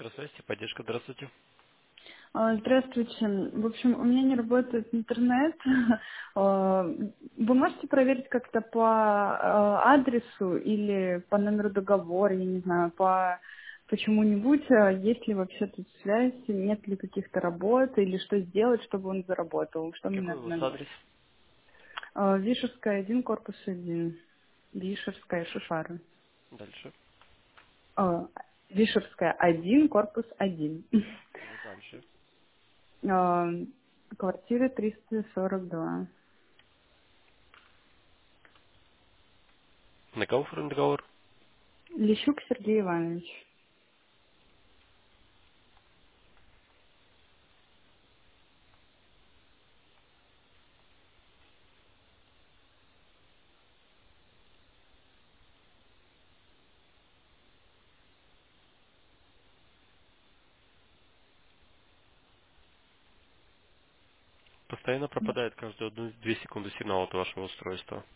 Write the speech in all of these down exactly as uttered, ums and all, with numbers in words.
Центр связи, поддержка, здравствуйте. А, Здравствуйте. В общем, у меня не работает интернет. А, Вы можете проверить как-то по а, адресу или по номеру договора, я не знаю, по почему-нибудь, а, есть ли вообще тут связь, нет ли каких-то работ, или что сделать, чтобы он заработал, что мне Какой у надо вас нажать. адрес? А, Вишерская, один, корпус один. Вишерская, Шишары. Дальше. А, Вишерская, один, корпус один. Ну, дальше. А, Квартира триста сорок два. На кого оформлен договор? Лещук Сергей Иванович. Постоянно пропадает каждые одну-две секунды сигнал от вашего устройства.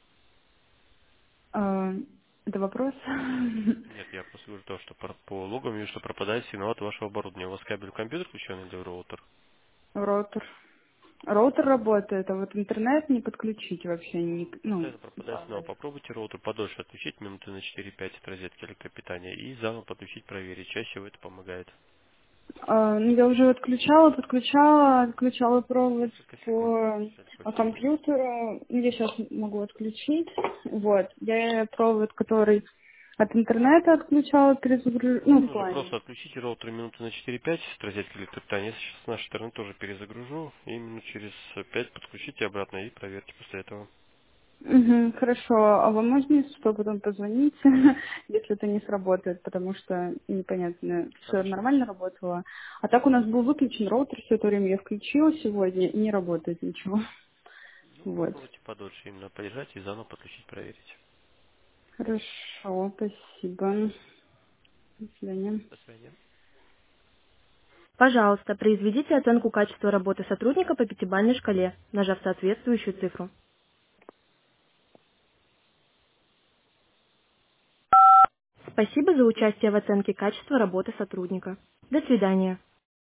А, Это вопрос? Нет, я просто говорю то, что по, по логам вижу, что пропадает сигнал от вашего оборудования. У вас кабель в компьютер включен или в роутер? Роутер. Роутер работает, а вот интернет не подключить вообще. Не, М, ну, Постоянно пропадает сигнал. Попробуйте роутер подольше отключить, минуты на четыре-пять от розетки электропитания, и заново подключить, проверить. Чаще всего это помогает. а, ну, я уже отключала, подключала, отключала провод Несколько секунд. по Сейчас а, попробуем. компьютеру. Ну, я сейчас могу отключить. Вот. Я провод, который от интернета отключала, перезагружу. Ну, Можно в уже плане. просто отключить роутер минуты на четыре-пять с розетки электропитания. Я сейчас с нашей стороны тоже перезагружу. И минут через пять подключите обратно и проверьте после этого. Мгм, хорошо. А вам можно, если что, потом позвонить, если это не сработает, потому что непонятно, все Хорошо. нормально работало. А так у нас был выключен роутер все это время. Я включила сегодня, и не работает ничего. Ну, Вот. попробуйте подольше именно подержать и заново подключить, проверить. Хорошо, спасибо. До свидания. До свидания. Пожалуйста, произведите оценку качества работы сотрудника по пятибалльной шкале, нажав соответствующую цифру. Спасибо за участие в оценке качества работы сотрудника. До свидания.